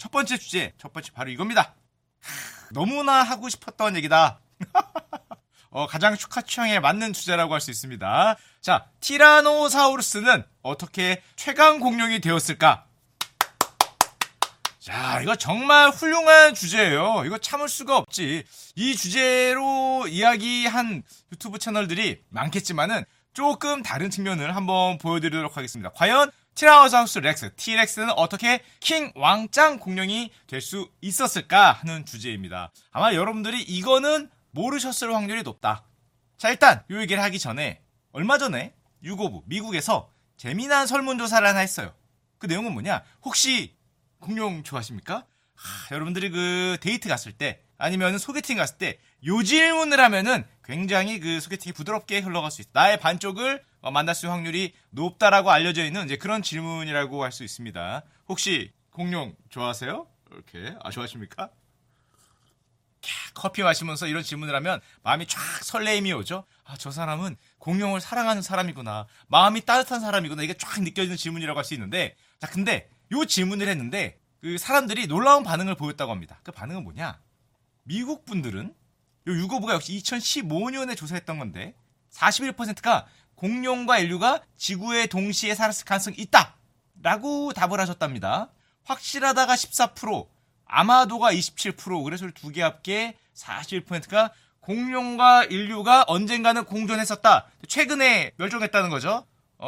첫 번째 주제, 첫 번째 바로 이겁니다. 너무나 하고 싶었던 얘기다. 가장 슈카 취향에 맞는 주제라고 할 수 있습니다. 자, 티라노사우루스는 어떻게 최강 공룡이 되었을까? 자, 이거 정말 훌륭한 주제예요. 이거 참을 수가 없지. 이 주제로 이야기한 유튜브 채널들이 많겠지만은 조금 다른 측면을 한번 보여드리도록 하겠습니다. 과연 티라노사우루스 렉스, T렉스는 어떻게 킹 왕짱 공룡이 될 수 있었을까 하는 주제입니다. 아마 여러분들이 이거는 모르셨을 확률이 높다. 자, 일단 이 얘기를 하기 전에 얼마 전에 유고부 미국에서 재미난 설문조사를 하나 했어요. 그 내용은 뭐냐? 혹시 공룡 좋아하십니까? 여러분들이 그 데이트 갔을 때 아니면 소개팅 갔을 때 요 질문을 하면은 굉장히 그 소개팅이 부드럽게 흘러갈 수 있다. 나의 반쪽을 만날 수 있는 확률이 높다라고 알려져 있는 이제 그런 질문이라고 할 수 있습니다. 혹시 공룡 좋아하세요? 이렇게 좋아하십니까? 커피 마시면서 이런 질문을 하면 마음이 쫙 설레임이 오죠. 저 사람은 공룡을 사랑하는 사람이구나. 마음이 따뜻한 사람이구나. 이게 쫙 느껴지는 질문이라고 할 수 있는데, 자, 근데 요 질문을 했는데 그 사람들이 놀라운 반응을 보였다고 합니다. 그 반응은 뭐냐? 미국 분들은 요 유고부가 역시 2015년에 조사했던 건데 41%가 공룡과 인류가 지구에 동시에 살았을 가능성이 있다 라고 답을 하셨답니다. 확실하다가 14%, 아마도가 27%, 그래서 두 개 합계 41%가 공룡과 인류가 언젠가는 공존했었다. 최근에 멸종했다는 거죠.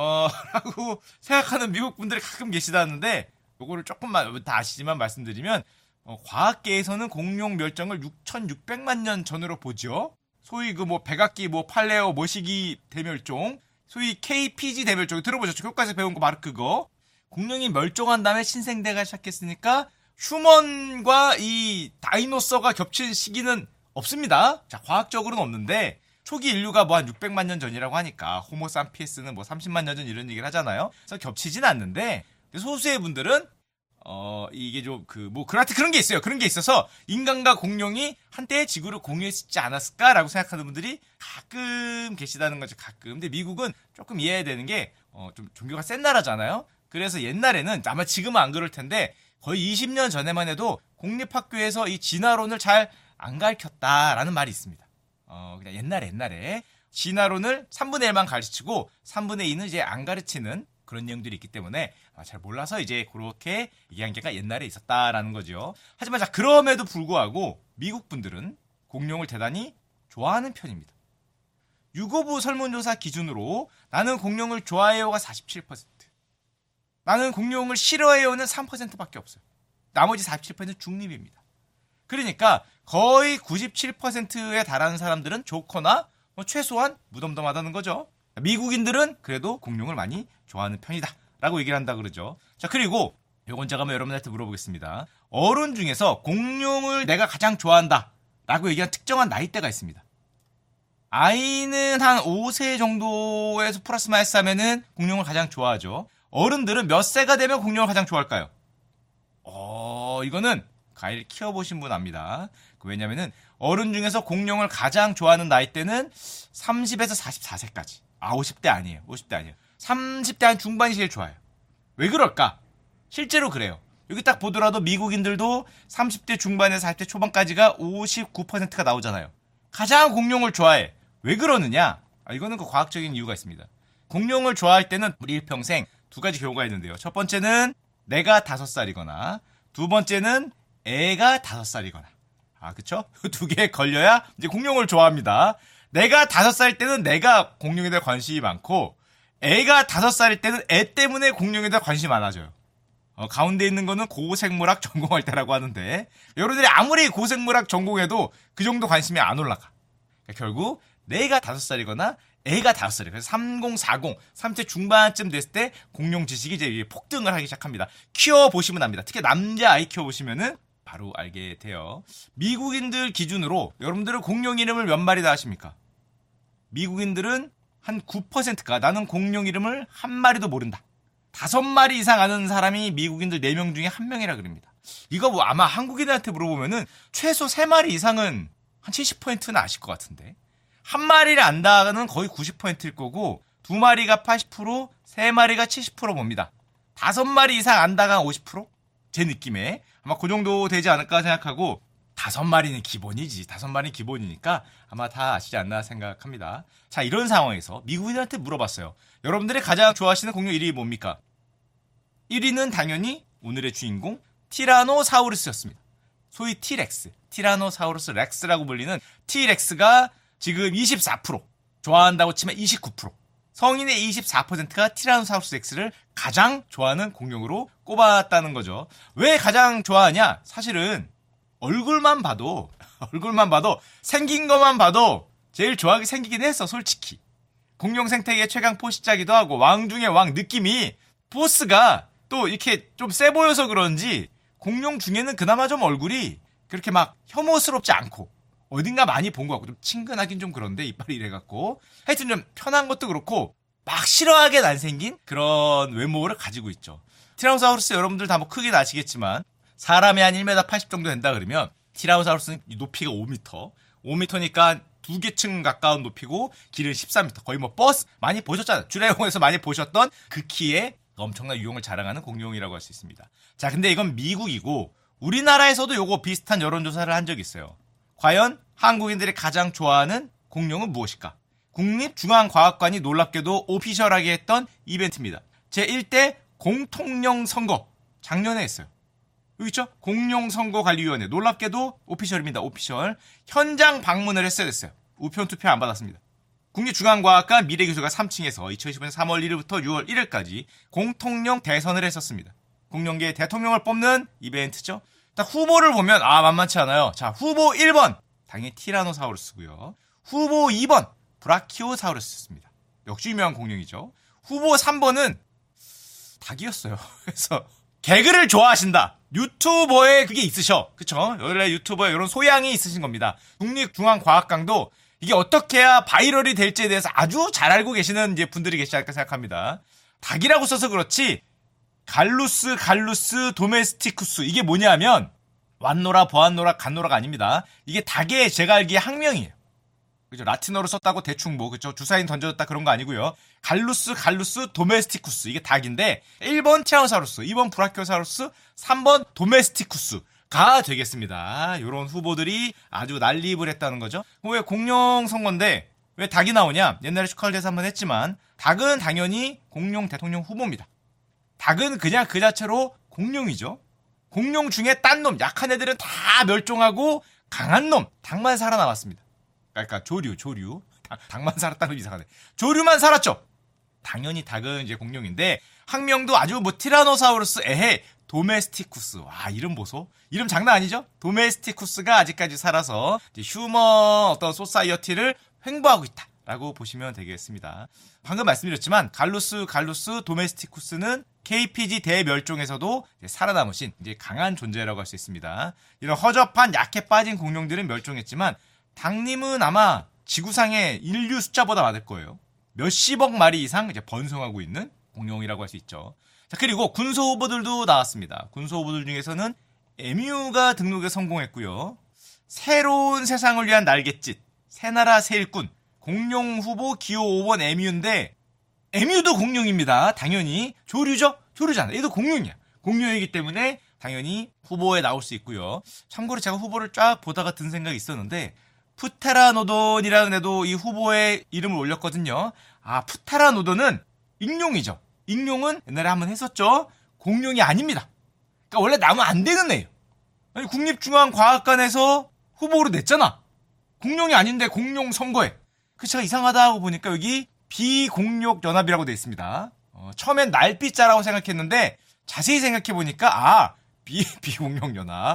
라고 생각하는 미국 분들이 가끔 계시다는데, 요거를 조금만 다 아시지만 말씀드리면, 과학계에서는 공룡 멸종을 6,600만 년 전으로 보죠. 소위 그 백악기, 팔레오, 모시기 대멸종, 소위 KPG 대멸종 들어보셨죠? 교과에서 배운 거 바로 그거. 공룡이 멸종한 다음에 신생대가 시작했으니까 휴먼과 이 다이노서가 겹친 시기는 없습니다. 자, 과학적으로는 없는데 초기 인류가 한 600만 년 전이라고 하니까 호모산피에스는 30만 년 전 이런 얘기를 하잖아요. 그래서 겹치진 않는데 소수의 분들은 이게 좀 그한테 그런 게 있어요. 그런 게 있어서 인간과 공룡이 한때 지구를 공유했지 않았을까라고 생각하는 분들이 가끔 계시다는 거죠. 가끔. 근데 미국은 조금 이해해야 되는 게 좀 종교가 센 나라잖아요. 그래서 옛날에는 아마 지금은 안 그럴 텐데 거의 20년 전에만 해도 공립학교에서 이 진화론을 잘 안 가르쳤다라는 말이 있습니다. 그냥 옛날에 진화론을 3분의 1만 가르치고 3분의 2는 이제 안 가르치는 그런 내용들이 있기 때문에 잘 몰라서 이제 그렇게 얘기한 게가 옛날에 있었다라는 거죠. 하지만 자, 그럼에도 불구하고 미국 분들은 공룡을 대단히 좋아하는 편입니다. 유고부 설문조사 기준으로 나는 공룡을 좋아해요가 47%, 나는 공룡을 싫어해요는 3%밖에 없어요. 나머지 47%는 중립입니다. 그러니까 거의 97%에 달하는 사람들은 좋거나 최소한 무덤덤하다는 거죠. 미국인들은 그래도 공룡을 많이 좋아하는 편이다 라고 얘기를 한다 그러죠. 자, 그리고 요건 제가 여러분한테 물어보겠습니다. 어른 중에서 공룡을 내가 가장 좋아한다 라고 얘기한 특정한 나이대가 있습니다. 아이는 한 5세 정도에서 플러스 마이너스 하면은 공룡을 가장 좋아하죠. 어른들은 몇 세가 되면 공룡을 가장 좋아할까요? 이거는 가이를 키워보신 분 압니다. 왜냐면은 어른 중에서 공룡을 가장 좋아하는 나이대는 30에서 44세까지. 50대 아니에요. 50대 아니에요. 30대 한 중반이 제일 좋아요. 왜 그럴까? 실제로 그래요. 여기 딱 보더라도 미국인들도 30대 중반에서 40대 초반까지가 59%가 나오잖아요. 가장 공룡을 좋아해. 왜 그러느냐? 이거는 그 과학적인 이유가 있습니다. 공룡을 좋아할 때는 우리 일평생 두 가지 경우가 있는데요. 첫 번째는 내가 5살이거나 두 번째는 애가 5살이거나. 그쵸? 두 개 걸려야 이제 공룡을 좋아합니다. 내가 5살 때는 내가 공룡에 대해 관심이 많고 애가 5살일 때는 애 때문에 공룡에 대해 관심이 많아져요. 가운데 있는 거는 고생물학 전공할 때라고 하는데 여러분들이 아무리 고생물학 전공해도 그 정도 관심이 안 올라가. 그러니까 결국 내가 5살이거나 애가 5살이에요. 그래서 30, 40, 30대 중반쯤 됐을 때 공룡 지식이 이제 폭등을 하기 시작합니다. 키워보시면 압니다. 특히 남자아이 키워보시면은 바로 알게 돼요. 미국인들 기준으로 여러분들은 공룡 이름을 몇 마리 다 아십니까? 미국인들은 한 9%가 나는 공룡 이름을 한 마리도 모른다. 5마리 이상 아는 사람이 미국인들 4명 중에 1명이라 그럽니다. 이거 아마 한국인한테 물어보면은 최소 3마리 이상은 한 70%는 아실 것 같은데. 한 마리를 안다는 거의 90%일 거고 2마리가 80%, 3마리가 70% 봅니다. 5마리 이상 안다가 50%? 제 느낌에 아마 그 정도 되지 않을까 생각하고 5마리는 기본이지. 5마리는 기본이니까 아마 다 아시지 않나 생각합니다. 자, 이런 상황에서 미국인들한테 물어봤어요. 여러분들이 가장 좋아하시는 공룡 1위 뭡니까? 1위는 당연히 오늘의 주인공 티라노사우루스였습니다. 소위 T렉스, 티라노사우루스 렉스라고 불리는 T렉스가 지금 24%, 좋아한다고 치면 29%, 성인의 24%가 티라노사우루스 렉스를 가장 좋아하는 공룡으로 꼽았다는 거죠. 왜 가장 좋아하냐? 사실은 얼굴만 봐도 생긴 것만 봐도 제일 좋아하게 생기긴 했어, 솔직히. 공룡 생태계 최강 포식자기도 하고 왕 중의 왕 느낌이 보스가 또 이렇게 좀 세 보여서 그런지 공룡 중에는 그나마 좀 얼굴이 그렇게 막 혐오스럽지 않고 어딘가 많이 본 것 같고 좀 친근하긴 좀 그런데 이빨이 이래갖고 하여튼 좀 편한 것도 그렇고 막 싫어하게 안 생긴 그런 외모를 가지고 있죠. 티라노사우루스 여러분들 다 뭐 크긴 아시겠지만 사람이 한 1m 80 정도 된다 그러면 티라노사우루스는 높이가 5m, 5m니까 2개층 가까운 높이고 길은 13m. 거의 뭐 버스 많이 보셨잖아요. 주례용에서 많이 보셨던 그 키에 엄청난 유용을 자랑하는 공룡이라고 할 수 있습니다. 자, 근데 이건 미국이고 우리나라에서도 요거 비슷한 여론조사를 한 적이 있어요. 과연 한국인들이 가장 좋아하는 공룡은 무엇일까? 국립중앙과학관이 놀랍게도 오피셜하게 했던 이벤트입니다. 제1대 공통령 선거 작년에 했어요. 여기 있죠? 공룡선거관리위원회. 놀랍게도 오피셜입니다. 오피셜. 현장 방문을 했어야 됐어요. 우편 투표 안 받았습니다. 국립중앙과학관 미래기술가 3층에서 2015년 3월 1일부터 6월 1일까지 공통령 대선을 했었습니다. 공룡계의 대통령을 뽑는 이벤트죠. 딱 후보를 보면 만만치 않아요. 자, 후보 1번 당연히 티라노사우루스고요. 후보 2번 브라키오사우루스였습니다. 역시 유명한 공룡이죠. 후보 3번은 닭이었어요. 그래서 개그를 좋아하신다. 유튜버에 그게 있으셔. 그쵸? 원래 유튜버에 이런 소양이 있으신 겁니다. 국립중앙과학관도 이게 어떻게 해야 바이럴이 될지에 대해서 아주 잘 알고 계시는 이제 분들이 계시지 않을까 생각합니다. 닭이라고 써서 그렇지 갈루스 도메스티쿠스 이게 뭐냐면 완노라 보안노라 간노라가 아닙니다. 이게 닭의 제가 알기에 학명이에요. 그죠? 라틴어로 썼다고 대충 뭐 그죠? 주사인 던져줬다 그런 거 아니고요. 갈루스 도메스티쿠스 이게 닭인데 1번 티라노사우루스, 2번 브라키오사우루스, 3번 도메스티쿠스가 되겠습니다. 이런 후보들이 아주 난리입을 했다는 거죠. 왜 공룡 선거인데 왜 닭이 나오냐? 옛날에 슈칼대에서 한번 했지만 닭은 당연히 공룡 대통령 후보입니다. 닭은 그냥 그 자체로 공룡이죠. 공룡 중에 딴 놈, 약한 애들은 다 멸종하고 강한 놈, 닭만 살아남았습니다. 그러니까 조류. 닭만 살았다는 이상하네. 조류만 살았죠. 당연히 닭은 이제 공룡인데 학명도 아주 뭐 티라노사우루스 에헤 도메스티쿠스. 와, 이름 보소. 이름 장난 아니죠? 도메스티쿠스가 아직까지 살아서 이제 휴먼 어떤 소사이어티를 횡보하고 있다라고 보시면 되겠습니다. 방금 말씀드렸지만 갈루스 도메스티쿠스는 KPG 대멸종에서도 이제 살아남으신 이제 강한 존재라고 할 수 있습니다. 이런 허접한 약해 빠진 공룡들은 멸종했지만 닭님은 아마 지구상의 인류 숫자보다 많을 거예요. 몇십억 마리 이상 이제 번성하고 있는 공룡이라고 할 수 있죠. 자, 그리고 군소 후보들도 나왔습니다. 군소 후보들 중에서는 에뮤가 등록에 성공했고요. 새로운 세상을 위한 날갯짓, 새나라 새일꾼, 공룡 후보 기호 5번 에뮤인데 에뮤도 공룡입니다. 당연히 조류죠? 조류잖아. 얘도 공룡이야. 공룡이기 때문에 당연히 후보에 나올 수 있고요. 참고로 제가 후보를 쫙 보다가 든 생각이 있었는데 푸테라노돈이라는 애도 이 후보에 이름을 올렸거든요. 푸테라노돈은 익룡이죠. 익룡은 옛날에 한번 했었죠. 공룡이 아닙니다. 그러니까 원래 나오면 안 되는 애예요. 아니, 국립중앙과학관에서 후보로 냈잖아. 공룡이 아닌데 공룡 선거에. 그래서 제가 이상하다 하고 보니까 여기 비공룡연합이라고 돼 있습니다. 처음엔 날삐자라고 생각했는데 자세히 생각해 보니까 비공룡연합.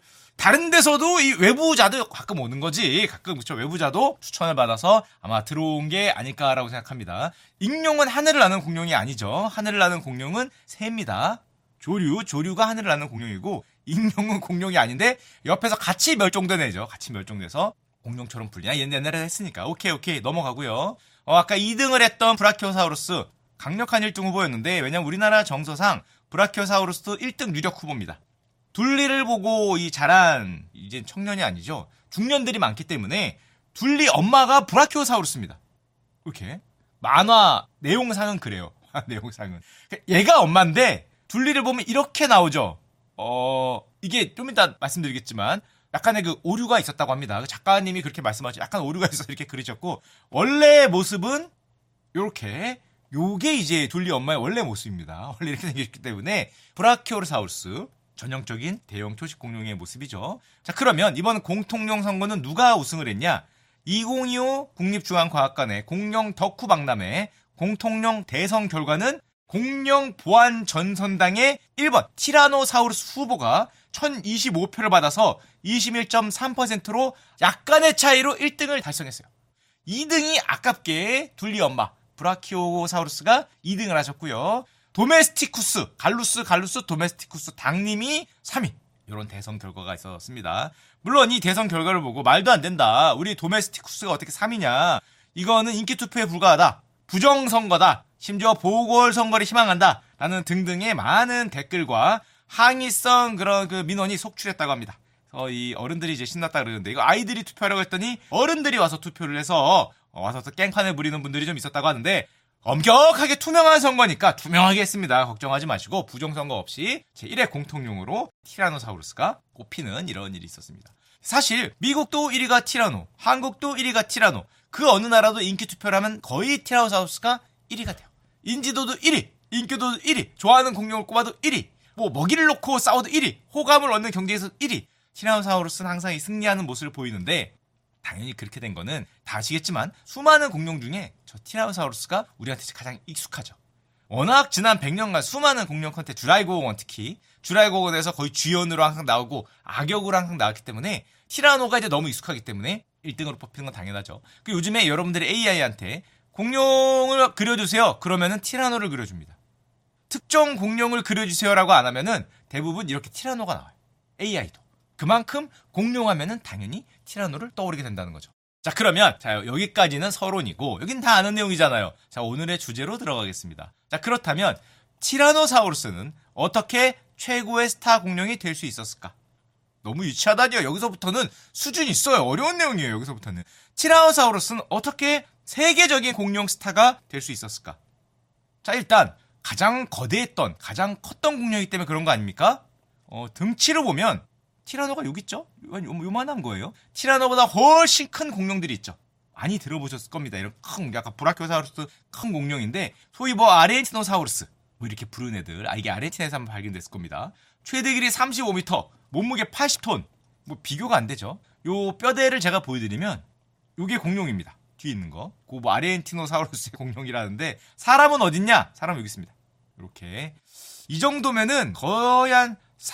다른 데서도 이 외부자도 가끔 오는 거지. 가끔 그쵸 외부자도 추천을 받아서 아마 들어온 게 아닐까라고 생각합니다. 익룡은 하늘을 나는 공룡이 아니죠. 하늘을 나는 공룡은 새입니다. 조류가 하늘을 나는 공룡이고 익룡은 공룡이 아닌데 옆에서 같이 멸종된 애죠. 같이 멸종돼서 공룡처럼 불리나 옛날에 했으니까 오케이 넘어가고요. 아까 2등을 했던 브라키오사우루스 강력한 1등 후보였는데 왜냐면 우리나라 정서상 브라키오사우루스도 1등 유력 후보입니다. 둘리를 보고 이 자란 이제 청년이 아니죠. 중년들이 많기 때문에 둘리 엄마가 브라키오사우루스입니다. 이렇게 만화 내용상은 그래요. 내용상은 얘가 엄마인데 둘리를 보면 이렇게 나오죠. 이게 좀 이따 말씀드리겠지만 약간의 그 오류가 있었다고 합니다. 그 작가님이 그렇게 말씀하시죠. 약간 오류가 있어서 이렇게 그리셨고 원래 모습은 요렇게 요게 이제 둘리 엄마의 원래 모습입니다. 원래 이렇게 생겼기 때문에 브라키오사우루스 전형적인 대형 초식 공룡의 모습이죠. 자, 그러면 이번 공통령 선거는 누가 우승을 했냐? 2025 국립중앙과학관의 공룡 덕후 박람회 공통령 대선 결과는 공룡 보안 전선당의 1번 티라노사우루스 후보가 1025표를 받아서 21.3%로 약간의 차이로 1등을 달성했어요. 2등이 아깝게 둘리 엄마 브라키오사우루스가 2등을 하셨고요. 도메스티쿠스, 갈루스 도메스티쿠스 당님이 3위. 이런 대선 결과가 있었습니다. 물론 이 대선 결과를 보고 말도 안 된다. 우리 도메스티쿠스가 어떻게 3위냐. 이거는 인기투표에 불과하다. 부정선거다. 심지어 보궐선거를 희망한다. 라는 등등의 많은 댓글과 항의성 그런 그 민원이 속출했다고 합니다. 그래서 이 어른들이 이제 신났다 그러는데 이거 아이들이 투표하라고 했더니 어른들이 와서 투표를 해서 와서 또 깽판을 부리는 분들이 좀 있었다고 하는데 엄격하게 투명한 선거니까 투명하게 했습니다. 걱정하지 마시고 부정선거 없이 제1회 공통령으로 티라노사우루스가 꼽히는 이런 일이 있었습니다. 사실 미국도 1위가 티라노, 한국도 1위가 티라노, 그 어느 나라도 인기투표를 하면 거의 티라노사우루스가 1위가 돼요. 인지도도 1위, 인기도도 1위, 좋아하는 공룡을 꼽아도 1위, 뭐 먹이를 놓고 싸워도 1위, 호감을 얻는 경기에서 1위. 티라노사우루스는 항상 이 승리하는 모습을 보이는데 당연히 그렇게 된 거는 다 아시겠지만 수많은 공룡 중에 저 티라노사우루스가 우리한테 가장 익숙하죠. 워낙 지난 100년간 수많은 공룡 컨텐츠, 주라이고원 특히 주라이고원에서 거의 주연으로 항상 나오고 악역으로 항상 나왔기 때문에 티라노가 이제 너무 익숙하기 때문에 1등으로 뽑히는 건 당연하죠. 그 요즘에 여러분들이 AI한테 공룡을 그려주세요. 그러면은 티라노를 그려줍니다. 특정 공룡을 그려주세요라고 안 하면은 대부분 이렇게 티라노가 나와요. AI도. 그만큼 공룡하면은 당연히 티라노를 떠오르게 된다는 거죠. 자, 그러면 자 여기까지는 서론이고 여긴 다 아는 내용이잖아요. 자, 오늘의 주제로 들어가겠습니다. 자, 그렇다면 티라노사우루스는 어떻게 최고의 스타 공룡이 될 수 있었을까? 너무 유치하다니요. 여기서부터는 수준이 있어요. 어려운 내용이에요. 여기서부터는. 티라노사우루스는 어떻게 세계적인 공룡 스타가 될 수 있었을까? 자, 일단 가장 거대했던, 가장 컸던 공룡이기 때문에 그런 거 아닙니까? 등치를 보면 티라노가 여기 있죠? 요만한 거예요. 티라노보다 훨씬 큰 공룡들이 있죠. 많이 들어보셨을 겁니다. 이런 큰, 약간 브라키오사우루스 큰 공룡인데 소위 뭐 아르헨티노사우루스 뭐 이렇게 부르는 애들. 이게 아르헨티나에서 한번 발견됐을 겁니다. 최대 길이 35m, 몸무게 80톤. 뭐 비교가 안 되죠. 요 뼈대를 제가 보여드리면 요게 공룡입니다. 뒤에 있는 거. 그 뭐 아르헨티노사우루스의 공룡이라는데 사람은 어딨냐? 사람 여기 있습니다. 이렇게 이 정도면은 거의 한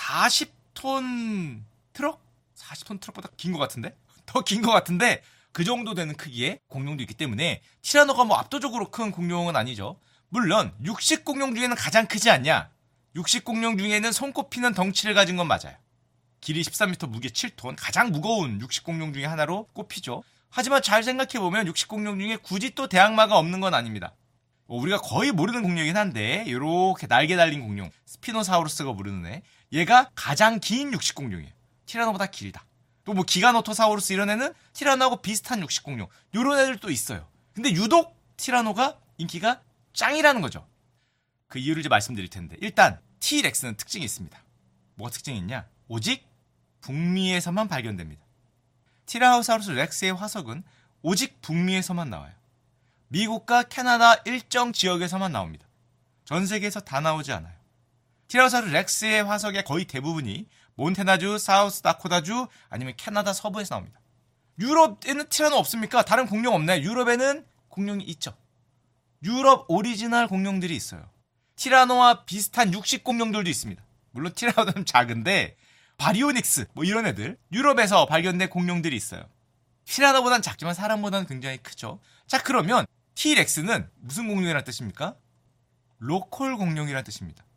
40톤 트럭? 40톤 트럭보다 긴 것 같은데? 더 긴 것 같은데 그 정도 되는 크기의 공룡도 있기 때문에 티라노가 뭐 압도적으로 큰 공룡은 아니죠. 물론 육식 공룡 중에는 가장 크지 않냐? 육식 공룡 중에는 손꼽히는 덩치를 가진 건 맞아요. 길이 13m, 무게 7톤, 가장 무거운 육식 공룡 중에 하나로 꼽히죠. 하지만 잘 생각해보면 육식 공룡 중에 굳이 또 대항마가 없는 건 아닙니다. 우리가 거의 모르는 공룡이긴 한데 이렇게 날개 달린 공룡, 스피노사우루스가 부르는 애, 얘가 가장 긴 육식 공룡이에요. 티라노보다 길다. 또 뭐 기가노토사우루스 이런 애는 티라노하고 비슷한 육식 공룡, 이런 애들도 있어요. 근데 유독 티라노가 인기가 짱이라는 거죠. 그 이유를 이제 말씀드릴 텐데 일단 T렉스는 특징이 있습니다. 뭐가 특징이 있냐? 오직 북미에서만 발견됩니다. 티라노사우루스 렉스의 화석은 오직 북미에서만 나와요. 미국과 캐나다 일정 지역에서만 나옵니다. 전 세계에서 다 나오지 않아요. 티라노사우루스 렉스의 화석의 거의 대부분이 몬태나주, 사우스 다코타주 아니면 캐나다 서부에서 나옵니다. 유럽에는 티라노 없습니까? 다른 공룡 없나요? 유럽에는 공룡이 있죠. 유럽 오리지널 공룡들이 있어요. 티라노와 비슷한 육식 공룡들도 있습니다. 물론 티라노는 작은데 바리오닉스 뭐 이런 애들 유럽에서 발견된 공룡들이 있어요. 티라노보단 작지만 사람보다는 굉장히 크죠. 자, 그러면 T렉스는 무슨 공룡이라는 뜻입니까? 로컬 공룡이라는 뜻입니다.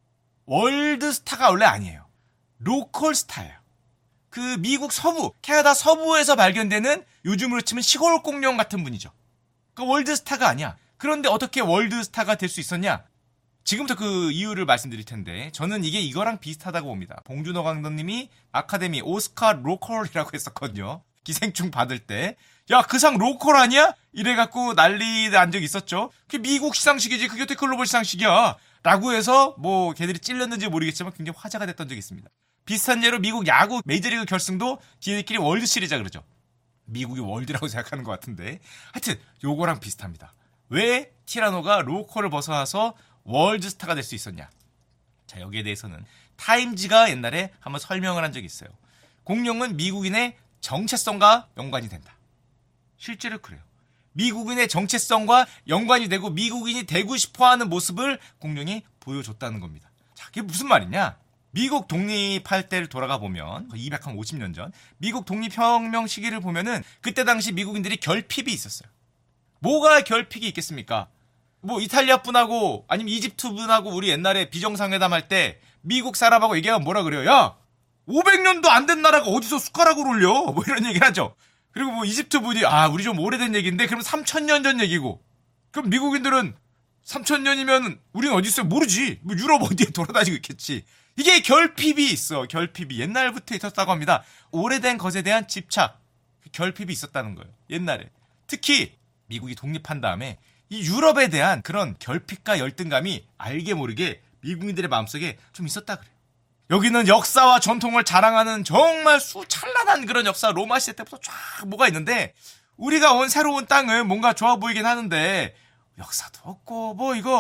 월드 스타가 원래 아니에요. 로컬 스타예요. 그 미국 서부, 캐나다 서부에서 발견되는 요즘으로 치면 시골 공룡 같은 분이죠. 그 월드 스타가 아니야. 그런데 어떻게 월드 스타가 될 수 있었냐? 지금부터 그 이유를 말씀드릴 텐데 저는 이게 이거랑 비슷하다고 봅니다. 봉준호 감독님이 아카데미 오스카 로컬이라고 했었거든요. 기생충 받을 때. 야, 그 상 로컬 아니야? 이래갖고 난리 난 적이 있었죠. 그게 미국 시상식이지. 그게 어떻게 글로벌 시상식이야. 라고 해서 뭐 걔들이 찔렸는지 모르겠지만 굉장히 화제가 됐던 적이 있습니다. 비슷한 예로 미국 야구 메이저리그 결승도 지네끼리 월드 시리즈라 그러죠. 미국이 월드라고 생각하는 것 같은데. 하여튼 요거랑 비슷합니다. 왜 티라노가 로컬을 벗어나서 월드스타가 될 수 있었냐. 자, 여기에 대해서는 타임지가 옛날에 한번 설명을 한 적이 있어요. 공룡은 미국인의 정체성과 연관이 된다. 실제로 그래요. 미국인의 정체성과 연관이 되고 미국인이 되고 싶어하는 모습을 공룡이 보여줬다는 겁니다. 자, 그게 무슨 말이냐? 미국 독립할 때를 돌아가 보면 250년 전 미국 독립혁명 시기를 보면은 그때 당시 미국인들이 결핍이 있었어요. 뭐가 결핍이 있겠습니까? 뭐 이탈리아 분하고 아니면 이집트 분하고 우리 옛날에 비정상회담 할 때 미국 사람하고 얘기하면 뭐라 그래요? 야, 500년도 안 된 나라가 어디서 숟가락을 올려? 뭐 이런 얘기를 하죠. 그리고 뭐 이집트 분이 우리 좀 오래된 얘기인데 그럼 3000년 전 얘기고. 그럼 미국인들은 3000년이면 우리는 어디 있어요? 모르지. 뭐 유럽 어디에 돌아다니고 있겠지. 이게 결핍이 있어. 결핍이 옛날부터 있었다고 합니다. 오래된 것에 대한 집착, 결핍이 있었다는 거예요. 옛날에. 특히 미국이 독립한 다음에 이 유럽에 대한 그런 결핍과 열등감이 알게 모르게 미국인들의 마음속에 좀 있었다 그래요. 여기는 역사와 전통을 자랑하는 정말 수찬란한 그런 역사, 로마 시대 때부터 쫙 뭐가 있는데 우리가 온 새로운 땅은 뭔가 좋아 보이긴 하는데 역사도 없고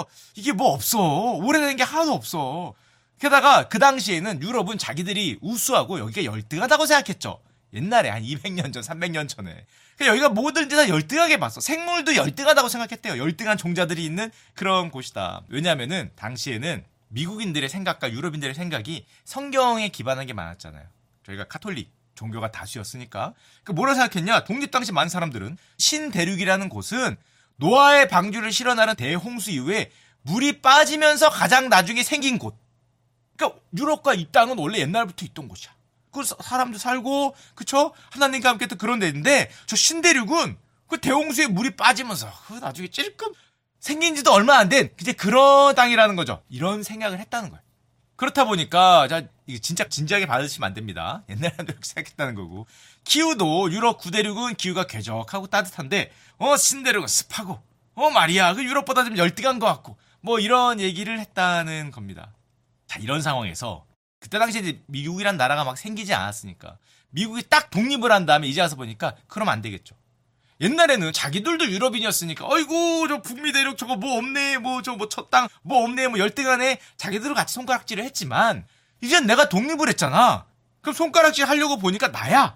이게 뭐 없어. 오래된 게 하나도 없어. 게다가 그 당시에는 유럽은 자기들이 우수하고 여기가 열등하다고 생각했죠. 옛날에 한 200년 전, 300년 전에. 여기가 뭐든지 다 열등하게 봤어. 생물도 열등하다고 생각했대요. 열등한 종자들이 있는 그런 곳이다. 왜냐하면은 당시에는 미국인들의 생각과 유럽인들의 생각이 성경에 기반한 게 많았잖아요. 저희가 카톨릭 종교가 다수였으니까. 뭐라 생각했냐? 독립 당시 많은 사람들은 신대륙이라는 곳은 노아의 방주를 실어나른 대홍수 이후에 물이 빠지면서 가장 나중에 생긴 곳. 그러니까 유럽과 이 땅은 원래 옛날부터 있던 곳이야. 그 사람도 살고, 그쵸? 하나님과 함께 또 그런 데인데, 저 신대륙은 그 대홍수에 물이 빠지면서 나중에 찔끔 생긴 지도 얼마 안 된 이제 그런 땅이라는 거죠. 이런 생각을 했다는 거예요. 그렇다 보니까 이거 진짜 진지하게 받으시면 안 됩니다. 옛날에도 이렇게 생각했다는 거고. 기후도 유럽 구대륙은 기후가 쾌적하고 따뜻한데 신대륙은 습하고 말이야 그 유럽보다 좀 열등한 것 같고 뭐 이런 얘기를 했다는 겁니다. 자, 이런 상황에서 그때 당시에 이제 미국이란 나라가 막 생기지 않았으니까 미국이 딱 독립을 한 다음에 이제 와서 보니까 그러면 안 되겠죠. 옛날에는 자기들도 유럽인이었으니까 어이구 저 북미 대륙 저거 뭐 없네 뭐 저 뭐 첫 땅 뭐 없네 뭐 열등하네 자기들도 같이 손가락질을 했지만 이젠 내가 독립을 했잖아. 그럼 손가락질 하려고 보니까 나야.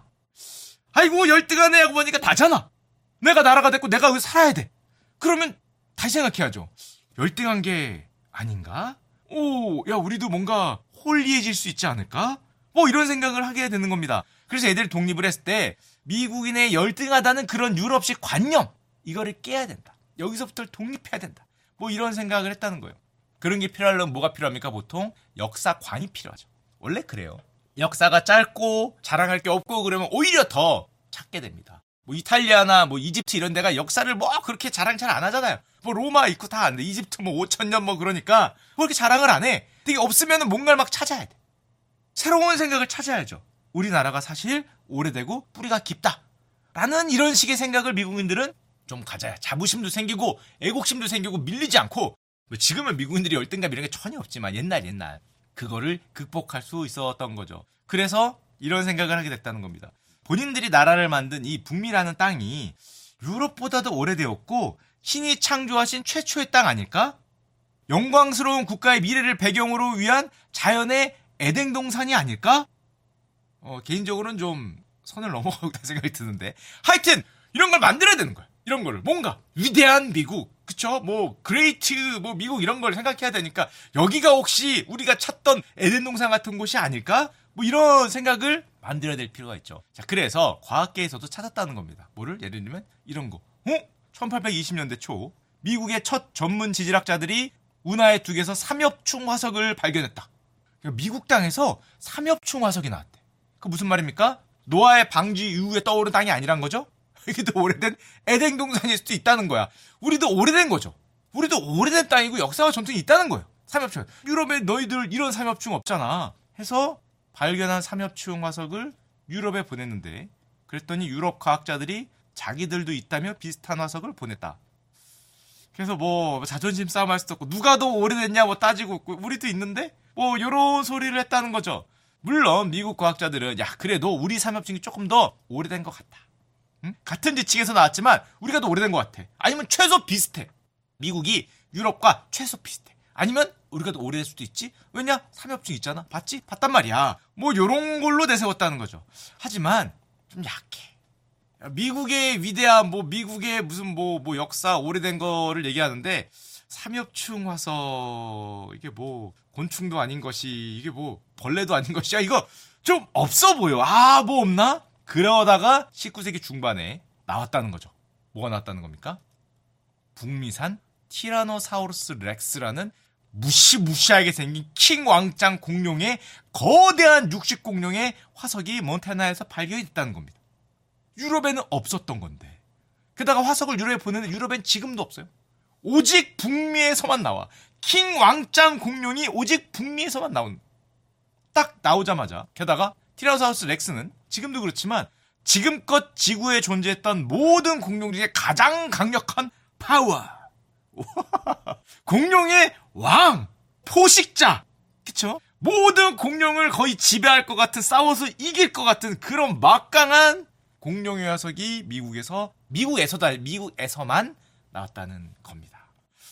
아이고 열등하네 하고 보니까 나잖아. 내가 나라가 됐고 내가 여기 살아야 돼. 그러면 다시 생각해야죠. 열등한 게 아닌가? 야 우리도 뭔가 홀리해질 수 있지 않을까? 뭐 이런 생각을 하게 되는 겁니다. 그래서 애들이 독립을 했을 때 미국인의 열등하다는 그런 유럽식 관념 이거를 깨야 된다. 여기서부터 독립해야 된다. 뭐 이런 생각을 했다는 거예요. 그런 게 필요하려면 뭐가 필요합니까? 보통 역사관이 필요하죠. 원래 그래요. 역사가 짧고 자랑할 게 없고 그러면 오히려 더 찾게 됩니다. 뭐 이탈리아나 뭐 이집트 이런 데가 역사를 뭐 그렇게 자랑 잘 안 하잖아요. 뭐 로마 있고 다 안 돼. 이집트 뭐 5,000년 뭐 그러니까 뭐 그렇게 자랑을 안 해. 되게 없으면은 뭔가를 막 찾아야 돼. 새로운 생각을 찾아야죠. 우리나라가 사실 오래되고 뿌리가 깊다. 라는 이런 식의 생각을 미국인들은 좀 가져야 자부심도 생기고 애국심도 생기고 밀리지 않고 뭐 지금은 미국인들이 열등감 이런 게 전혀 없지만 옛날 그거를 극복할 수 있었던 거죠. 그래서 이런 생각을 하게 됐다는 겁니다. 본인들이 나라를 만든 이 북미라는 땅이 유럽보다도 오래되었고 신이 창조하신 최초의 땅 아닐까? 영광스러운 국가의 미래를 배경으로 위한 자연의 에덴 동산이 아닐까? 개인적으로는 좀 선을 넘어가고 있다는 생각이 드는데 하여튼 이런 걸 만들어야 되는 거야. 이런 거를 뭔가 위대한 미국 그쵸? 뭐 그레이트 뭐 미국 이런 걸 생각해야 되니까 여기가 혹시 우리가 찾던 에덴 동산 같은 곳이 아닐까? 뭐 이런 생각을 만들어야 될 필요가 있죠. 자, 그래서 과학계에서도 찾았다는 겁니다. 뭐를? 예를 들면 이런 거. 1820년대 초 미국의 첫 전문 지질학자들이 운하의 둑에서 삼엽충 화석을 발견했다. 미국 땅에서 삼엽충 화석이 나왔대. 그 무슨 말입니까? 노아의 방주 이후에 떠오른 땅이 아니란 거죠? 이게 더 오래된 에덴 동산일 수도 있다는 거야. 우리도 오래된 거죠. 우리도 오래된 땅이고 역사와 전통이 있다는 거예요. 삼엽충. 유럽에 너희들 이런 삼엽충 없잖아. 해서 발견한 삼엽충 화석을 유럽에 보냈는데 그랬더니 유럽 과학자들이 자기들도 있다며 비슷한 화석을 보냈다. 그래서 뭐 자존심 싸움할 수도 없고 누가 더 오래됐냐 뭐 따지고 있고 우리도 있는데 뭐 요런 소리를 했다는 거죠. 물론 미국 과학자들은 야 그래도 우리 삼엽충이 조금 더 오래된 것 같다. 응? 같은 지층에서 나왔지만 우리가 더 오래된 것 같아. 아니면 최소 비슷해. 미국이 유럽과 최소 비슷해. 아니면 우리가 더 오래될 수도 있지. 왜냐? 삼엽충 있잖아. 봤지? 봤단 말이야. 뭐 요런 걸로 내세웠다는 거죠. 하지만 좀 약해. 미국의 위대한 뭐 미국의 무슨 뭐 역사 오래된 거를 얘기하는데 삼엽충 화석 이게 뭐 곤충도 아닌 것이 이게 뭐 벌레도 아닌 것이야. 이거 좀 없어 보여. 아 뭐 없나? 그러다가 19세기 중반에 나왔다는 거죠. 뭐가 나왔다는 겁니까? 북미산 티라노사우루스 렉스라는 무시무시하게 생긴 킹 왕짱 공룡의 거대한 육식 공룡의 화석이 몬타나에서 발견이 됐다는 겁니다. 유럽에는 없었던 건데. 게다가 화석을 유럽에 보내는 유럽엔 지금도 없어요. 오직 북미에서만 나와. 킹 왕짱 공룡이 오직 북미에서만 나온. 딱 나오자마자. 게다가 티라노사우루스 렉스는 지금도 그렇지만 지금껏 지구에 존재했던 모든 공룡 중에 가장 강력한 파워. 공룡의 왕, 포식자. 그쵸? 모든 공룡을 거의 지배할 것 같은, 싸워서 이길 것 같은 그런 막강한 공룡의 화석이 미국에서만 나왔다는 겁니다.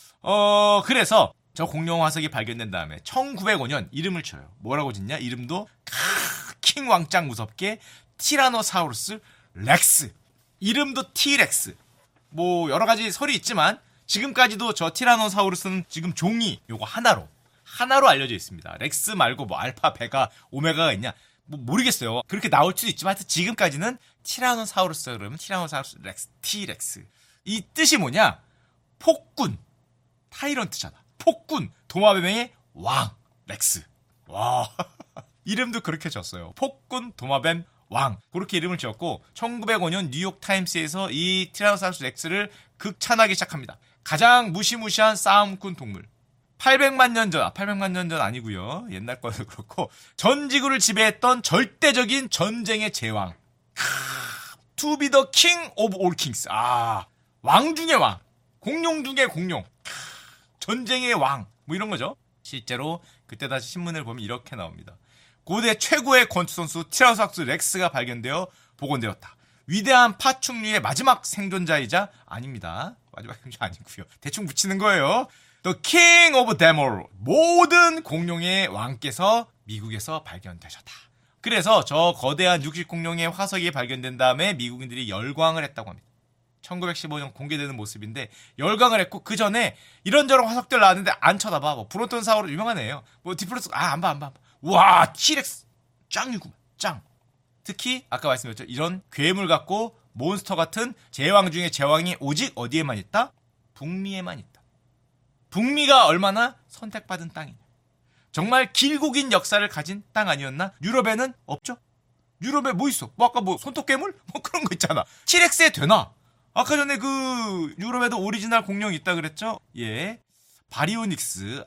그래서 저 공룡 화석이 발견된 다음에 1905년 이름을 쳐요. 뭐라고 짓냐? 이름도 킹 왕짱 무섭게 티라노사우루스 렉스. 이름도 티렉스. 뭐 여러 가지 설이 있지만 지금까지도 저 티라노사우루스는 지금 종이 요거 하나로 알려져 있습니다. 렉스 말고 뭐 알파, 베가, 오메가가 있냐? 뭐 모르겠어요. 그렇게 나올 수도 있지만 하여튼 지금까지는 티라노사우루스 그러면 티라노사우루스 렉스, 티렉스. 이 뜻이 뭐냐? 폭군, 타이런트잖아. 폭군, 도마뱀의 왕, 렉스. 와, 이름도 그렇게 졌어요. 폭군, 도마뱀, 왕. 그렇게 이름을 지었고 1905년 뉴욕타임스에서 이 티라노사우루스 렉스를 극찬하기 시작합니다. 가장 무시무시한 싸움꾼 동물. 800만 년 전 아니고요. 옛날 거여서 그렇고 전 지구를 지배했던 절대적인 전쟁의 제왕. To be the king of all kings. 왕 중의 왕. 공룡 중의 공룡. 전쟁의 왕. 뭐 이런 거죠. 실제로 그때 다시 신문을 보면 이렇게 나옵니다. 고대 최고의 권투 선수 티라노사우루스 렉스가 발견되어 복원되었다. 위대한 파충류의 마지막 생존자이자 아닙니다. 마지막 생존자 아니고요. 대충 붙이는 거예요. The King of them all. 모든 공룡의 왕께서 미국에서 발견되셨다. 그래서 저 거대한 육식 공룡의 화석이 발견된 다음에 미국인들이 열광을 했다고 합니다. 1915년 공개되는 모습인데 열광을 했고 그 전에 이런저런 화석들 나왔는데 안 쳐다봐. 뭐 브론톤사우루 유명한 애예요. 뭐 디플로스 안 봐. 와 티렉스 짱이구만 짱. 특히 아까 말씀드렸죠. 이런 괴물 같고 몬스터 같은 제왕 중에 제왕이 오직 어디에만 있다? 북미에만 있다. 북미가 얼마나 선택받은 땅이냐. 정말 길고 긴 역사를 가진 땅 아니었나? 유럽에는 없죠. 유럽에 뭐 있어? 뭐 아까 뭐 손톱괴물? 뭐 그런 거 있잖아. 티렉스에 되나? 아까 전에 그 유럽에도 오리지널 공룡이 있다 그랬죠? 예. 바리오닉스.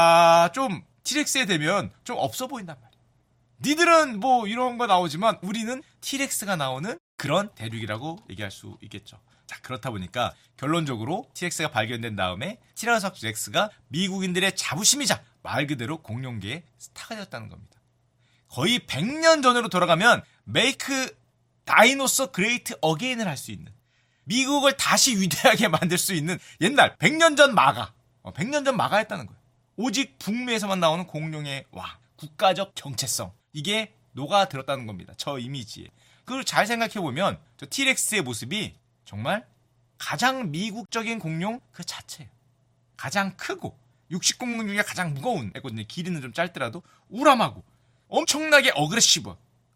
좀 티렉스에 되면 좀 없어 보인단 말이야. 니들은 뭐 이런 거 나오지만 우리는 티렉스가 나오는 그런 대륙이라고 얘기할 수 있겠죠. 자, 그렇다 보니까 결론적으로 티렉스가 발견된 다음에 티라노사우루스 렉스가 미국인들의 자부심이자 말 그대로 공룡계의 스타가 되었다는 겁니다. 거의 100년 전으로 돌아가면 메이크 다이노서 그레이트 어게인을 할 수 있는 미국을 다시 위대하게 만들 수 있는 옛날 100년 전 마가 100년 전 마가였다는 거예요. 오직 북미에서만 나오는 공룡의 왕, 국가적 정체성 이게 녹아들었다는 겁니다. 저 이미지에. 그걸 잘 생각해보면 저 티렉스의 모습이 정말 가장 미국적인 공룡 그 자체예요. 가장 크고 육식 공룡 중에 가장 무거운 애거든요. 길이는 좀 짧더라도 우람하고 엄청나게 어그레시브.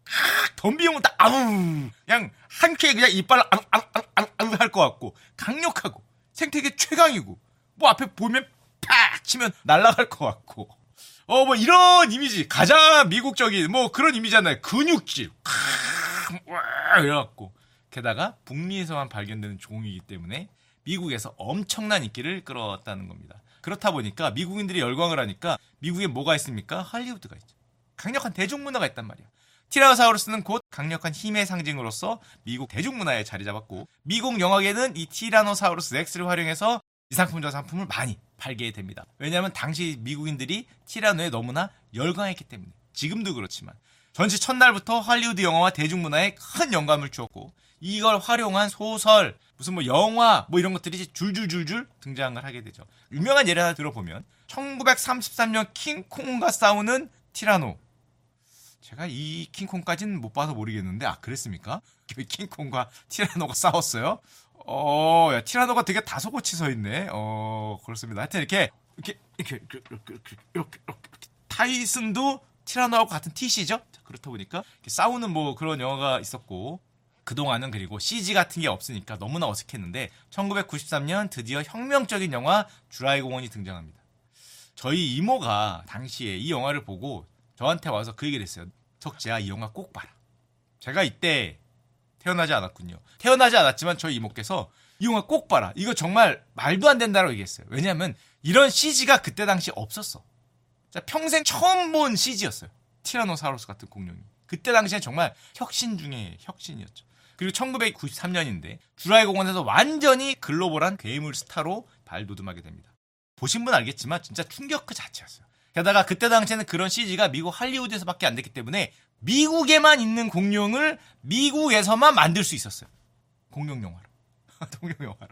덤비면 딱 그냥 한 큐에 그냥 이빨을 할 것 같고 강력하고 생태계 최강이고 뭐 앞에 보면 팍 치면 날아갈 것 같고 뭐 이런 이미지 가장 미국적인 뭐 그런 이미지잖아요. 근육질 이래갖고 게다가 북미에서만 발견되는 종이기 때문에 미국에서 엄청난 인기를 끌어왔다는 겁니다. 그렇다 보니까 미국인들이 열광을 하니까 미국에 뭐가 있습니까? 할리우드가 있죠. 강력한 대중문화가 있단 말이야. 티라노사우루스는 곧 강력한 힘의 상징으로서 미국 대중문화에 자리 잡았고 미국 영화계는 이 티라노사우루스 렉스를 활용해서 이상품과 상품을 많이 팔게 됩니다. 왜냐하면 당시 미국인들이 티라노에 너무나 열광했기 때문에. 지금도 그렇지만 전시 첫날부터 할리우드 영화와 대중문화에 큰 영감을 주었고 이걸 활용한 소설, 무슨 뭐 영화 뭐 이런 것들이 줄줄줄줄 등장을 하게 되죠. 유명한 예를 하나 들어보면 1933년 킹콩과 싸우는 티라노. 제가 이 킹콩까지는 못 봐서 모르겠는데 그랬습니까? 킹콩과 티라노가 싸웠어요? 야, 티라노가 되게 다소곳이 서 있네. 그렇습니다. 하여튼 이렇게 타이슨도 티라노하고 같은 TC죠? 그렇다 보니까 싸우는 뭐 그런 영화가 있었고 그동안은 그리고 CG 같은 게 없으니까 너무나 어색했는데 1993년 드디어 혁명적인 영화 주라기 공원이 등장합니다. 저희 이모가 당시에 이 영화를 보고 저한테 와서 그 얘기를 했어요. 석재야, 이 영화 꼭 봐라. 제가 이때 태어나지 않았군요. 태어나지 않았지만 저희 이모께서 이 영화 꼭 봐라. 이거 정말 말도 안 된다고 얘기했어요. 왜냐하면 이런 CG가 그때 당시 없었어. 평생 처음 본 CG였어요. 티라노사우루스 같은 공룡이. 그때 당시엔 정말 혁신 중에 혁신이었죠. 그리고 1993년인데 주라기 공원에서 완전히 글로벌한 괴물 스타로 발돋움하게 됩니다. 보신 분 알겠지만 진짜 충격 그 자체였어요. 게다가 그때 당시에는 그런 CG가 미국 할리우드에서밖에 안 됐기 때문에 미국에만 있는 공룡을 미국에서만 만들 수 있었어요. 공룡 영화로. 공룡 영화로.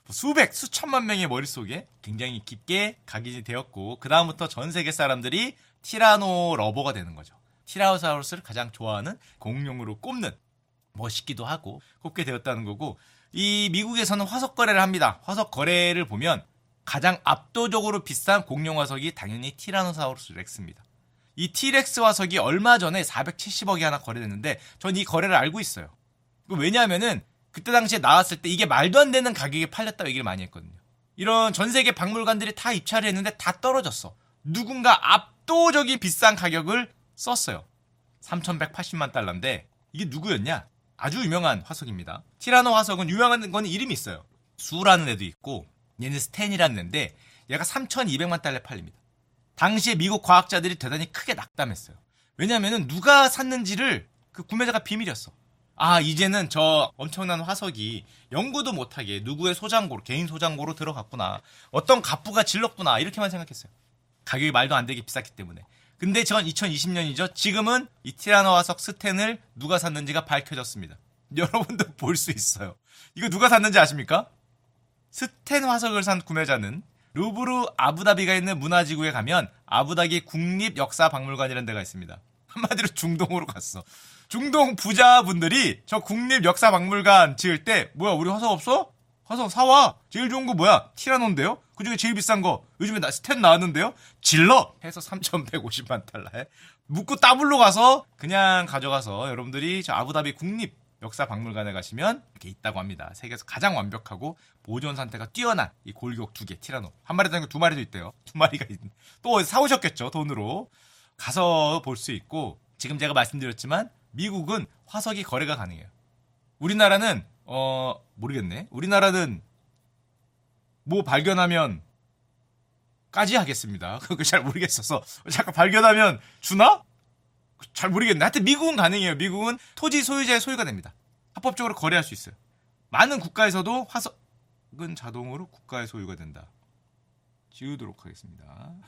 수천만 명의 머릿속에 굉장히 깊게 각인이 되었고 그 다음부터 전 세계 사람들이 티라노 러버가 되는 거죠. 티라노사우루스를 가장 좋아하는 공룡으로 꼽는, 멋있기도 하고 꼽게 되었다는 거고, 이 미국에서는 화석 거래를 합니다. 화석 거래를 보면 가장 압도적으로 비싼 공룡 화석이 당연히 티라노사우루스 렉스입니다. 이 티렉스 화석이 얼마 전에 470억이 하나 거래됐는데 전 이 거래를 알고 있어요. 왜냐하면은 그때 당시에 나왔을 때 이게 말도 안 되는 가격에 팔렸다고 얘기를 많이 했거든요. 이런 전 세계 박물관들이 다 입찰을 했는데 다 떨어졌어. 누군가 압도적인 비싼 가격을 썼어요. 3,180만 달러인데 이게 누구였냐? 아주 유명한 화석입니다. 티라노 화석은 유명한 건 이름이 있어요. 수라는 애도 있고 얘는 스탠이라는 애인데 얘가 3,200만 달러에 팔립니다. 당시에 미국 과학자들이 대단히 크게 낙담했어요. 왜냐하면 누가 샀는지를 그 구매자가 비밀이었어. 이제는 저 엄청난 화석이 연구도 못하게 누구의 소장고로, 개인 소장고로 들어갔구나. 어떤 갑부가 질렀구나. 이렇게만 생각했어요. 가격이 말도 안 되게 비쌌기 때문에. 근데 전 2020년이죠. 지금은 이 티라노 화석 스탠을 누가 샀는지가 밝혀졌습니다. 여러분도 볼 수 있어요. 이거 누가 샀는지 아십니까? 스탠 화석을 산 구매자는 루브르 아부다비가 있는 문화지구에 가면 아부다비 국립역사박물관이라는 데가 있습니다. 한마디로 중동으로 갔어. 중동 부자분들이 저 국립역사박물관 지을 때 뭐야 우리 화석 없어? 화석 사와. 제일 좋은 거 뭐야? 티라노인데요? 그중에 제일 비싼 거 요즘에 스탠 나왔는데요? 질러! 해서 3,150만 달러에 묻고 따블로 가서 그냥 가져가서 여러분들이 저 아부다비 국립역사박물관에 가시면 이렇게 있다고 합니다. 세계에서 가장 완벽하고 보존 상태가 뛰어난 이 골격 2개 티라노. 한 마리도 아니고 2마리도 있대요. 2마리가 있는. 또 사오셨겠죠, 돈으로. 가서 볼 수 있고, 지금 제가 말씀드렸지만 미국은 화석이 거래가 가능해요. 우리나라는 모르겠네. 우리나라는 뭐 발견하면 까지 하겠습니다. 그거 잘 모르겠어서 잠깐 발견하면 주나? 잘 모르겠네. 하여튼 미국은 가능해요. 미국은 토지 소유자의 소유가 됩니다. 합법적으로 거래할 수 있어요. 많은 국가에서도 화석은 자동으로 국가의 소유가 된다. 지우도록 하겠습니다.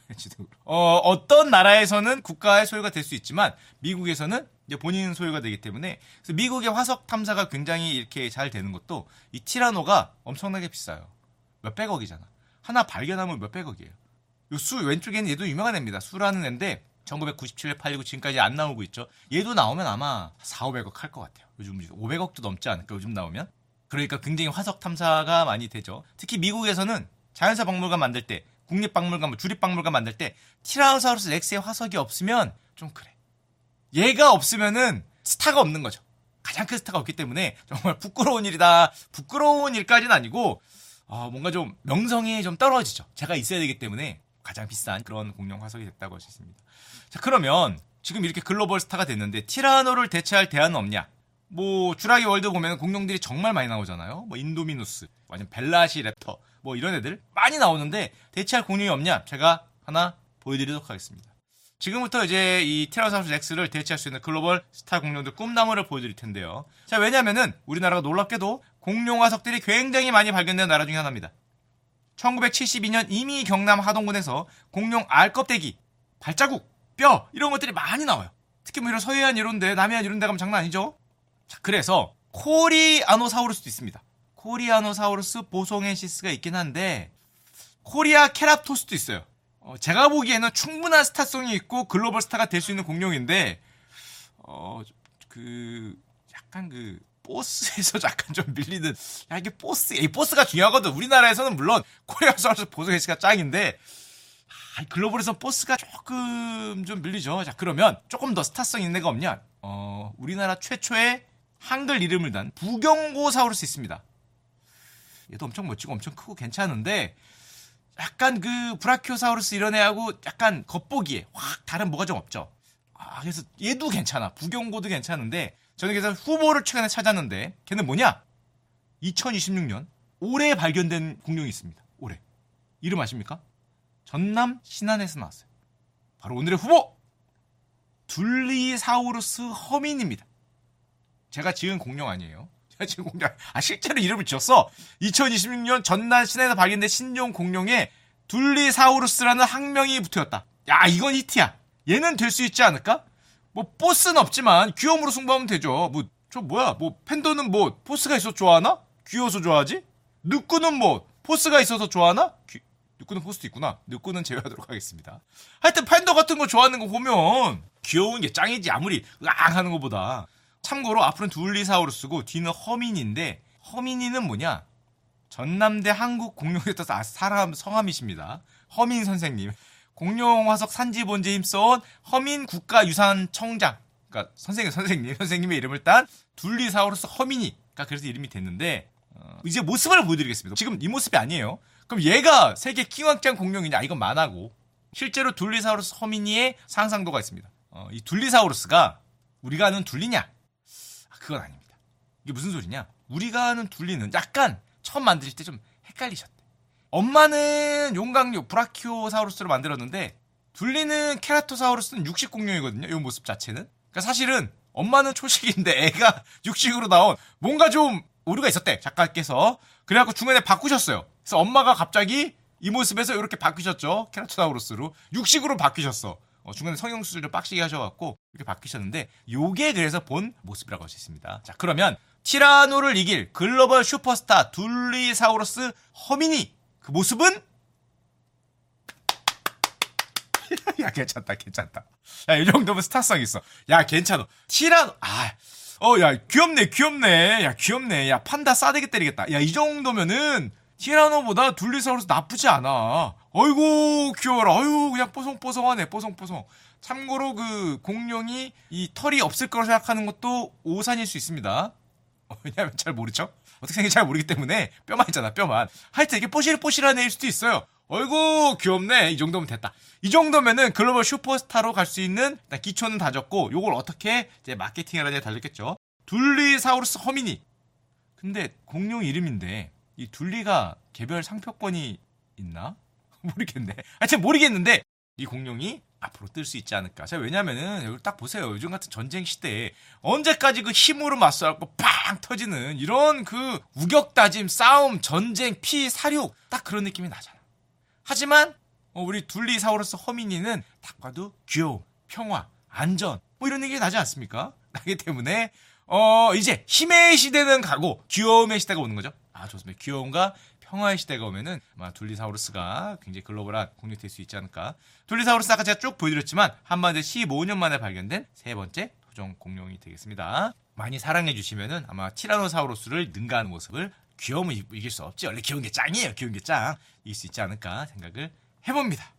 어떤 나라에서는 국가의 소유가 될 수 있지만 미국에서는 이제 본인 소유가 되기 때문에 그래서 미국의 화석 탐사가 굉장히 이렇게 잘 되는 것도 이 티라노가 엄청나게 비싸요. 몇백억이잖아. 하나 발견하면 몇백억이에요. 요 수 왼쪽에는 얘도 유명한 애입니다. 수라는 애인데 1997에 팔리고 지금까지 안 나오고 있죠. 얘도 나오면 아마 4,500억 할 것 같아요. 요즘 500억도 넘지 않을까 요즘 나오면. 그러니까 굉장히 화석 탐사가 많이 되죠. 특히 미국에서는 자연사 박물관 만들 때 국립박물관, 주립박물관 만들 때 티라노사우루스 렉스의 화석이 없으면 좀 그래. 얘가 없으면은 스타가 없는 거죠. 가장 큰 스타가 없기 때문에 정말 부끄러운 일이다. 부끄러운 일까지는 아니고 뭔가 좀 명성이 좀 떨어지죠. 제가 있어야 되기 때문에 가장 비싼 그런 공룡 화석이 됐다고 할 수 있습니다. 자, 그러면 지금 이렇게 글로벌 스타가 됐는데 티라노를 대체할 대안은 없냐? 뭐 주라기 월드 보면 공룡들이 정말 많이 나오잖아요. 뭐 인도미누스, 아니면 벨라시랩터 뭐 이런 애들 많이 나오는데 대체할 공룡이 없냐? 제가 하나 보여드리도록 하겠습니다. 지금부터 이제 이 티라노사우루스 렉스를 대체할 수 있는 글로벌 스타 공룡들 꿈나무를 보여드릴 텐데요. 자, 왜냐면은 우리나라가 놀랍게도 공룡 화석들이 굉장히 많이 발견된 나라 중에 하나입니다. 1972년 이미 경남 하동군에서 공룡 알껍데기, 발자국, 뼈 이런 것들이 많이 나와요. 특히 뭐 이런 서해안 이런데, 남해안 이런 데 가면 장난 아니죠? 자, 그래서 코리아노사우루스도 있습니다. 코리아노사우루스 보송엔시스가 있긴 한데 코리아 케랍토스도 있어요. 제가 보기에는 충분한 스타성이 있고 글로벌 스타가 될 수 있는 공룡인데 약간 보스에서 약간 좀 밀리는, 이게 보스가 중요하거든. 우리나라에서는 물론 코리아노사우루스 보송엔시스가 짱인데 글로벌에서 보스가 조금 좀 밀리죠. 자, 그러면 조금 더 스타성 있는 애가 없냐? 우리나라 최초의 한글 이름을 단 부경고사우루스 있습니다. 얘도 엄청 멋지고 엄청 크고 괜찮은데 약간 브라키오사우루스 이런 애하고 약간 겉보기에 확 다른 뭐가 좀 없죠. 그래서 얘도 괜찮아. 부경고도 괜찮은데 저는 그래서 후보를 최근에 찾았는데 걔는 뭐냐? 2026년 올해 발견된 공룡이 있습니다. 올해. 이름 아십니까? 전남 신안에서 나왔어요. 바로 오늘의 후보! 둘리사우루스 허민입니다. 제가 지은 공룡 아니에요. 제가 지은 공룡, 실제로 이름을 지었어. 2026년 전남 신안에서 발견된 신종 공룡에 둘리사우루스라는 학명이 붙어있다. 야, 이건 히트야. 얘는 될 수 있지 않을까? 뭐 보스는 없지만 귀여움으로 승부하면 되죠. 팬더는 보스가 있어서 좋아하나? 귀여워서 좋아하지? 늑구는 포스가 있어서 좋아하나? 늑구는 포스도 있구나. 늑구는 제외하도록 하겠습니다. 하여튼 팬더 같은 거 좋아하는 거 보면 귀여운 게 짱이지, 아무리 으앙 하는 것보다. 참고로 앞으로는 둘리사우루스고 뒤는 허민인데, 허민이는 뭐냐? 전남대 한국공룡대학교 사람 성함이십니다. 허민 선생님. 공룡 화석 산지 본지에 힘써온 허민 국가유산청장. 그러니까 선생님의 이름을 딴 둘리사우루스 허민이가 그래서 이름이 됐는데, 이제 모습을 보여드리겠습니다. 지금 이 모습이 아니에요. 그럼 얘가 세계 킹왕짱 공룡이냐? 이건 만화고. 실제로 둘리사우루스 허민이의 상상도가 있습니다. 이 둘리사우루스가 우리가 아는 둘리냐? 그건 아닙니다. 이게 무슨 소리냐? 우리가 아는 둘리는 약간 처음 만드실 때 좀 헷갈리셨대. 엄마는 용광류 브라키오사우루스로 만들었는데 둘리는 케라토사우루스는 육식 공룡이거든요. 이 모습 자체는. 그러니까 사실은 엄마는 초식인데 애가 육식으로 나온 뭔가 좀 오류가 있었대, 작가께서. 그래갖고 중간에 바꾸셨어요. 그래서 엄마가 갑자기 이 모습에서 이렇게 바뀌셨죠. 케라토사우루스로. 육식으로 바뀌셨어. 중간에 성형수술 좀 빡시게 하셔갖고 이렇게 바뀌셨는데, 요게 그래서 본 모습이라고 할 수 있습니다. 자, 그러면 티라노를 이길 글로벌 슈퍼스타 둘리사우루스 허민이 그 모습은? 야, 괜찮다. 야, 이 정도면 스타성 있어. 야, 괜찮아. 티라노, 야, 귀엽네. 야, 귀엽네. 야, 판다 싸대기 때리겠다. 야, 이 정도면은 티라노보다 둘리사우루스 나쁘지 않아. 어이구, 귀여워라. 어이구, 그냥 뽀송뽀송하네, 뽀송뽀송. 참고로 공룡이 이 털이 없을 거라고 생각하는 것도 오산일 수 있습니다. 왜냐면 잘 모르죠? 어떻게 생긴지 잘 모르기 때문에 뼈만 있잖아, 뼈만. 하여튼 이게 뽀실뽀실한 애일 수도 있어요. 어이구, 귀엽네. 이 정도면 됐다. 이 정도면은 글로벌 슈퍼스타로 갈 수 있는 기초는 다졌고, 요걸 어떻게 이제 마케팅하라는지 달렸겠죠. 둘리사우루스 허민이. 근데 공룡 이름인데 이 둘리가 개별 상표권이 있나? 모르겠네. 하여튼 모르겠는데 이 공룡이 앞으로 뜰 수 있지 않을까. 자, 왜냐면은 여기 딱 보세요. 요즘 같은 전쟁 시대에 언제까지 힘으로 맞서갖고 팡 터지는 이런 우격다짐, 싸움, 전쟁, 피, 사륙, 딱 그런 느낌이 나잖아. 하지만 우리 둘리사우루스 허민이는 딱 봐도 귀여움, 평화, 안전 이런 얘기 나지 않습니까? 나기 때문에 이제 힘의 시대는 가고 귀여움의 시대가 오는 거죠. 좋습니다. 귀여움과 평화의 시대가 오면은 아마 둘리사우루스가 굉장히 글로벌한 공룡이 될 수 있지 않을까. 둘리사우루스 아까 제가 쭉 보여드렸지만 한반도에 15년 만에 발견된 세 번째 토종 공룡이 되겠습니다. 많이 사랑해 주시면은 아마 티라노사우루스를 능가하는 모습을, 귀여움을 이길 수 없지. 원래 귀여운 게 짱이에요. 귀여운 게 짱. 이길 수 있지 않을까 생각을 해봅니다.